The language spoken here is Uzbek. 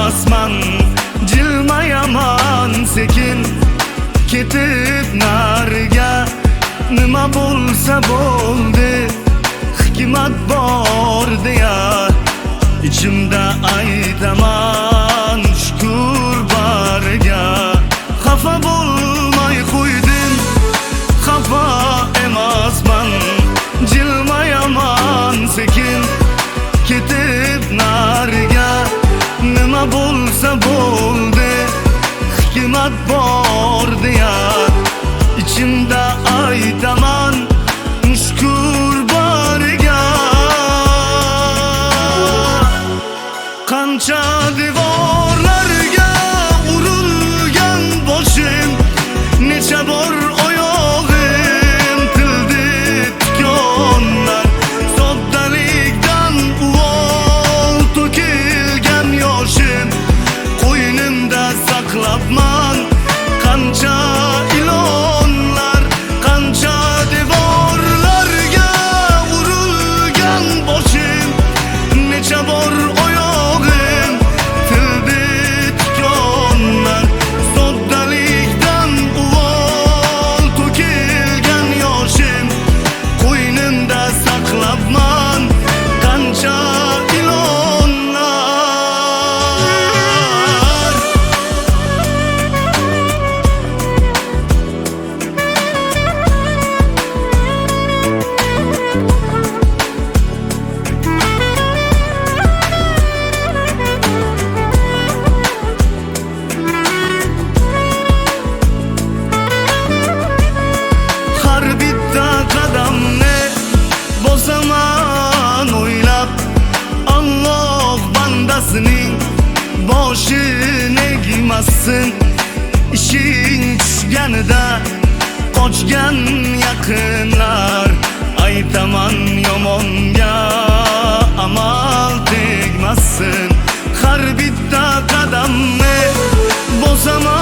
emasman, jilmayaman sekin ketib nariga. Nima bo'lsa bo'ldi, hikmat bor deya ichimda aytaman shukr bariga. Xafa bo'lmay qo'ydim, xafa emasman, jilmayaman sekin ketib nariga. Nima bo'lsa bo'ldi, hikmat bor deya ichimda aytaman shukr bariga. Qancha devorlarga urilgan boshim, necha bor oyog'im tildi tikonlar. Soddalikdan uvol to'kilgan yoshim, qo'ynimda saqlabman qancha ilonlar. Qancha devorlarga urilgan boshim, necha bor oyog'im tildi tikonlar. Soddalikdan uvol to'kilgan yoshim, qo'ynimda saqlabman qancha ilonlar. Har bitta qadamni bosaman o'ylab, Alloh bandasining boshini egmasin. Ishing tushganida qochgan yaqinlar, aytaman yomonga amal tegmasin. Har bitta qadamni bosaman